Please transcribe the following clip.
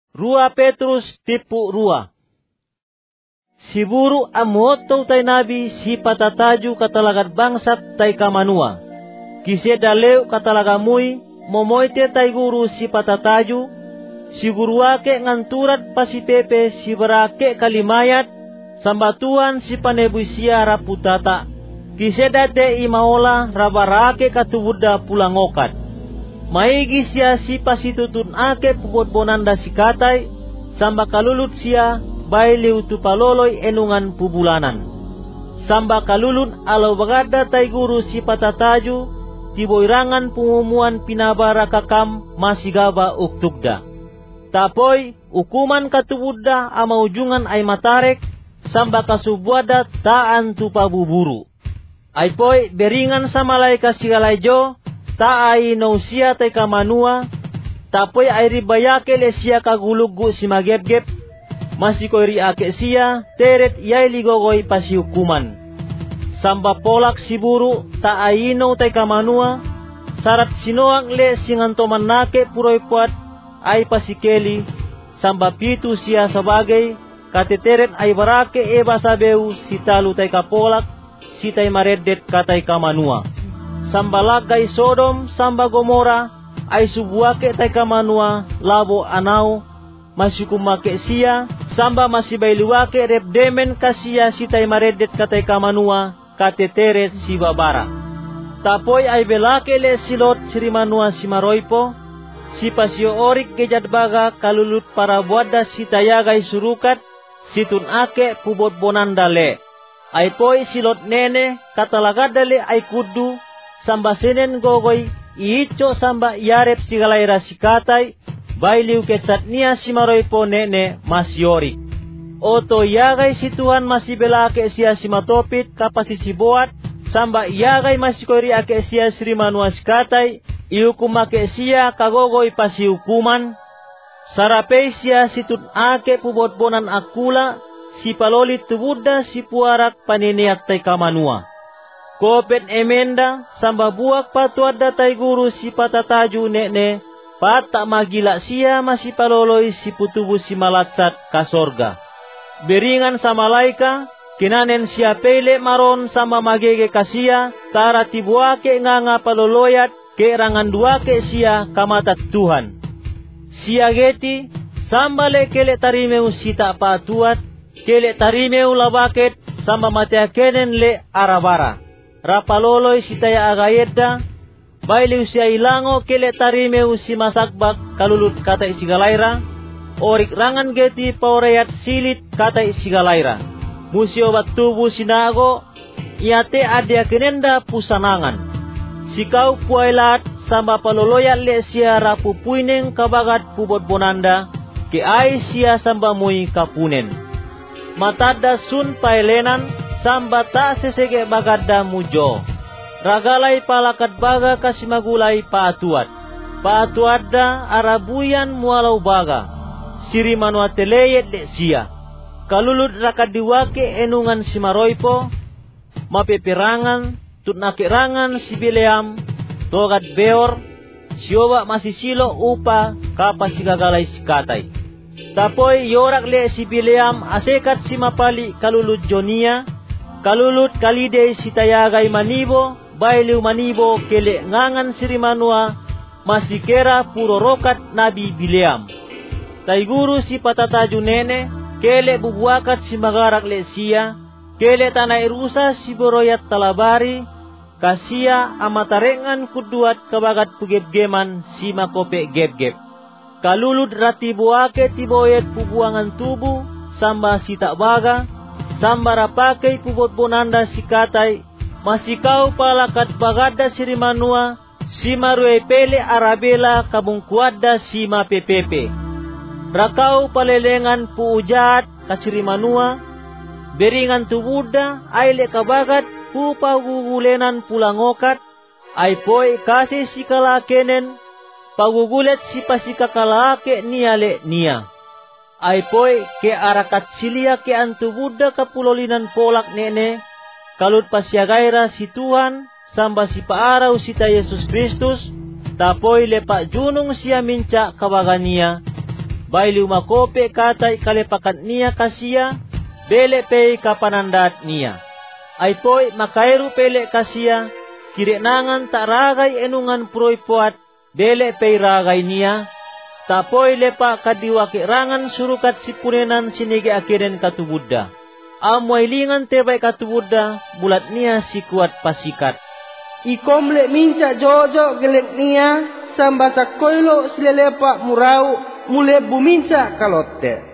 Rua Petrus tipu rua. Siburu amoto tay nabi si patataju katalagat bangsat tay kamanua. Kise daleu katalagamui momoite tay guru si patataju. Siguruake nganturat pasipepe si berake kalimayat. Sambatuan si panebuisia raputata. Kise date imaola rabarake katubuda pulangokat. Maigi sia si pasitutun ake pupot bonanda si katay. Samba kalulut sia bailiu tu paloloy enungan pubulanan. Samba kalulun alau bagada tay guru si patataju. Tiboirangan pengumuan pinabara kakam masigaba uktugda. Tapoy ukuman katubuda ama ujungan ay matarek. Samba kasubuada taan tu pabuburu. Aypoy beringan samalay kasigalaijo. Ta ay nausia tay kamanua. Tapoy ay ribayake le siya kagulugu si magebgep. Masikoy riake siya teret iyay ligogoy pasihukuman. Samba polak siburu ta ay ino tay kamanua. Sarat sinoang le singantoman nake puroy puat ay pasikeli. Samba pitu siya sabagay kateteret ay barake eba sabeu si talu tay kapolak si tay maredet katay kamanua. Samba lagay Sodom, samba Gomora, ay subuake tay kamanua, labo anau, masikumake siya, samba masibailuake repdemen kasiya si tay maredet katay kamanua, kateteret si babara. Tapoy ay belake le silot sirimanua si maroypo, si pasio orik kejadbaga kalulut para buada si tayagay surukat, si tunake pubot bonanda le. Ay poy silot nene katalagadale ay kudu, samba senen gogoy iicho samba yarep sigalaira sikatay bailiu ketsatnia simaroypo nene masiori. Oto yagay si Tuhan masibelake siya simatopit kapasisiboat samba yagay masikoyri ake siya sirimanua sikatay iukumake siya kagogoy pasihukuman. Sarapay siya situn ake pubotbonan akula si palolit tubuda si puarak paniniak tay kamanua. Kopet emenda samba buak patuada tay guru si patataju nene pata magila siya masipaloloy si putubu si malatsat kasorga. Beringan sa malaika kinanen siya pele maron sama magege kasiya tara tibuake nga paloloyat ke rangan duake siya kamatat Tuhan. Siya geti sambale kele tarimeu sita patuat kele tarimeu labaket sama mateakenen le arabara. Rapaloloy si taya agayedda, bailiw siya ilango kele tarimeu si masakbak kalulut kata isigalaira, orik rangan geti paurayat silit kata isigalaira. Musyo batubu sinago, iate adia kenenda pusanangan. Sikau puailat sama paloloyat le siya rapupuineng kabagat pubot bonanda, ke ay siya samba mui kapunen. Matada sun paelenan, samba ta sesege bagada mujo. Ragalay palakat baga kasimagulay paatuat. Paatuadda arabuyan mualaw baga. Sirimanwa teleyet le siya. Kalulut rakadiwake enungan si maroypo. Mapeperangan, tutnakirangan si Bileam. Togad beor, siyoba masisilo upa kapasigagalay si katay. Tapoy yorak le si Bileam asekat si mapali kalulut Jonia. Kalulut kalide si tayagay manibo, bailiw manibo kele ngangan sirimanua, masikera puro rokat nabi Bileam. Tayguru si patataju nene, kele bubuakat si magarak le siya, kele tanay rusa si boroyat talabari, kasiya amatarengan kuduat kabagat pugebgeman si makope gebgeb. Kalulut ratibuake tiboyet pubuangan tubu, samba si takbaga, sambara pakai pubot bonanda si katay, masikau palakat bagada sirimanua, si marue pele arabela kabungkuada si mapepepe. Rakau palelengan puujat kasirimanua, beringan tubuda aile kabagat pupagugulenan pulangokat, ay poy kasi si kalakenen, pagugulet si pasikakalake niale niya. Ay poy ke arakat silia ke antubuda kapulolinan polak nene, kalut pasyagaira si Tuhan, samba si paaraw si ta Yesus Kristus, tapoy lepa junong siya minca kabagania, Baili umakope kata ikalepakan niya kasia, bele pei kapanandat niya. Ay poi makairu pele kasia, kirenangan tak ragai enungan puroi puat, bele pei ragai niya, tapoi lepa kadiwaki rangan surukat sipunenan sinige akiren katubudda. Amwailingan tebai katubudda, bulat niya si kuat pasikat. Ikom le minca jojo gelek niya, sambasa koilo silelepa murau, mule buminca kalote.